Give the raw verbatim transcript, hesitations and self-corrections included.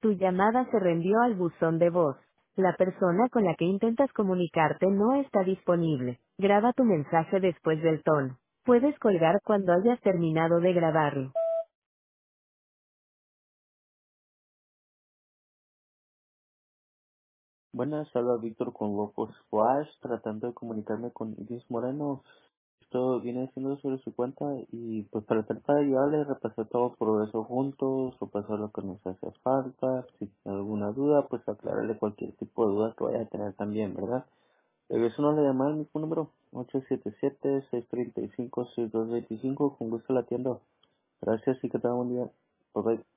Tu llamada se reenvió al buzón de voz. La persona con la que intentas comunicarte no está disponible. Graba tu mensaje después del tono. Puedes colgar cuando hayas terminado de grabarlo. Buenas, habla Víctor con Locos Flash, tratando de comunicarme con Iris Moreno. Esto viene siendo sobre su cuenta y pues para tratar de ayudarle, repasar todo por eso juntos, repasar lo que nos hace falta, si tiene alguna duda, pues aclararle cualquier tipo de duda que vaya a tener también, ¿verdad? Regreso una llamada al mismo número, ocho siete siete, seis tres cinco, seis dos dos cinco, con gusto la atiendo. Gracias y que tenga un buen día. Bye bye.